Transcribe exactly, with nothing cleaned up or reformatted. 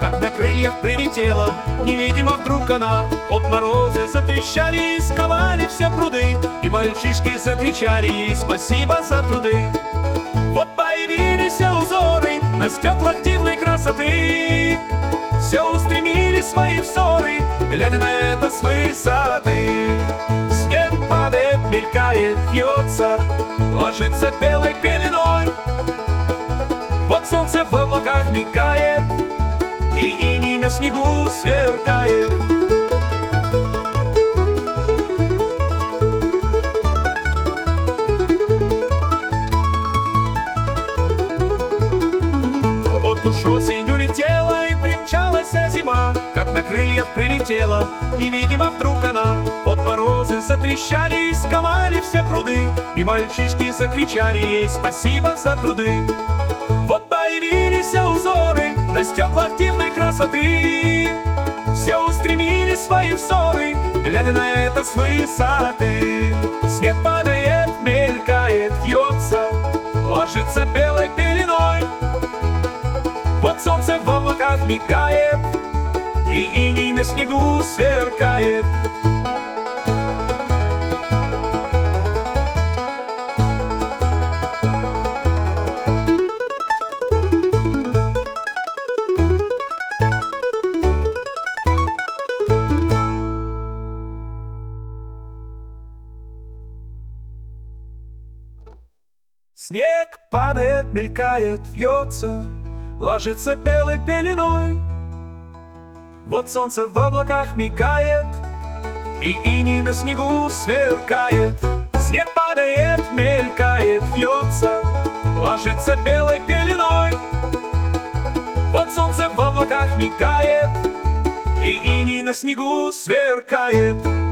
как на крыльях прилетела. Невидимо вдруг она, от мороза затрещали, и сковали все пруды. И мальчишки закричали ей спасибо за труды. Вот появились узоры на стеклах дивной красоты. Все устремили свои взоры, глядя на это с высоты. Снег падает, мелькает, вьется, ложится белой пеленой. Вот солнце в облаках мигает, и иней на снегу сверкает. Вот уж осень улетела, и примчалась зима, как на крыльях прилетела. И, видимо, вдруг она, под морозы затрещали, и сковали все пруды. И мальчишки закричали ей спасибо за труды. Вот появились узоры на стеклах дивной красоты. Все устремили свои взоры, глядя на это с высоты. Снег падает, мелькает, вьется, ложится белой пеленой. Вот солнце в облаках мигает, и иней на снегу сверкает. Снег падает, мелькает, вьется, ложится белой пеленой. Вот солнце в облаках мигает, и иней на снегу сверкает. Снег падает, мелькает, вьется, ложится белой пеленой. Вот солнце в облаках мигает, и иней на снегу сверкает.